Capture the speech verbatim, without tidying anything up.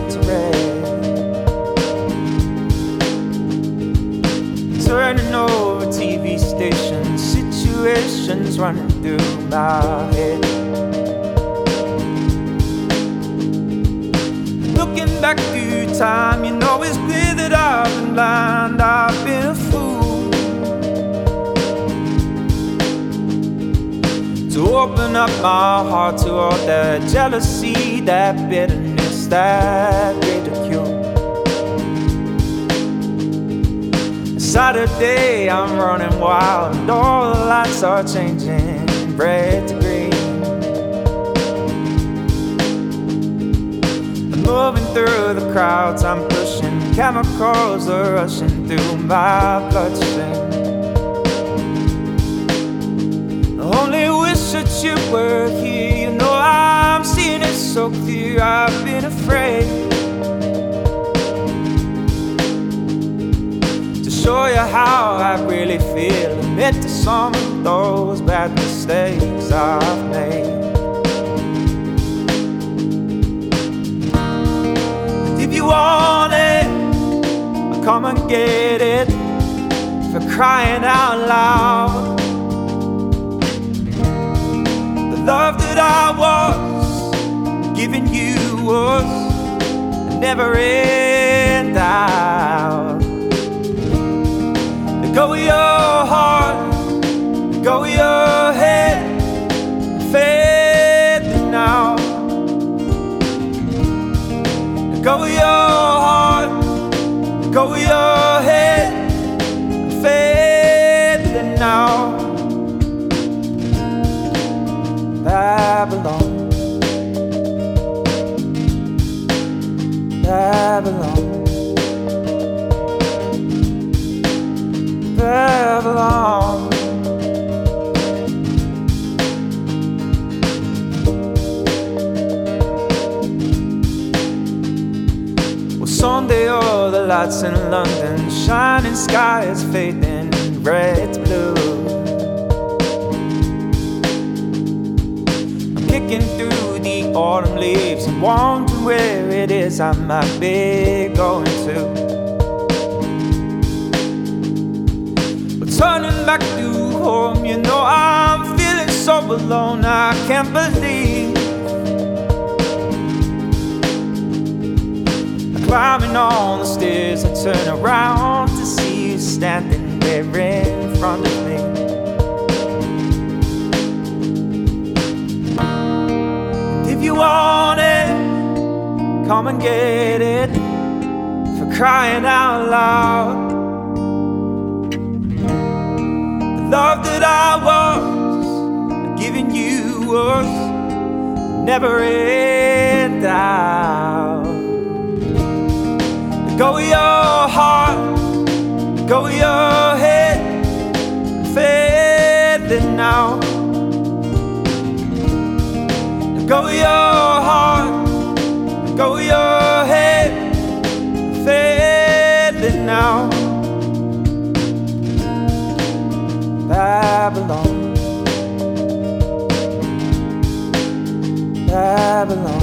to red. Turning over T V stations, situations running through my head. Looking back through time, you know it's clear that I've been blind, I've been a fool to open up my heart to all that jealousy, that bitterness, that ridicule. Saturday, I'm running wild, and all the lights are changing, red to green. I'm moving through the crowds, I'm pushing, chemicals are rushing through my bloodstream. I only wish that you were here, you know I'm seeing it so clear. I've been afraid show you how I really feel, admit to some of those bad mistakes I've made. And if you want it, I'll come and get it, for crying out loud. The love that I was giving you was never in doubt. Go with your heart, go with your head, fade now. Go with your heart, go with your head, fade now. Babylon, Babylon, Babylon. Well, Sunday, all the lights in London, shining skies fading red to blue. I'm kicking through the autumn leaves and wondering where it is I might be going to. Turning back to home, you know I'm feeling so alone, I can't believe I'm climbing on the stairs, I turn around to see you standing there in front of me. And if you want it, come and get it, for crying out loud. Love that I was giving you was never in doubt. Go with your heart, go with your head, fade it now. Go with your heart, go with your head, fade it now. Babylon, Babylon.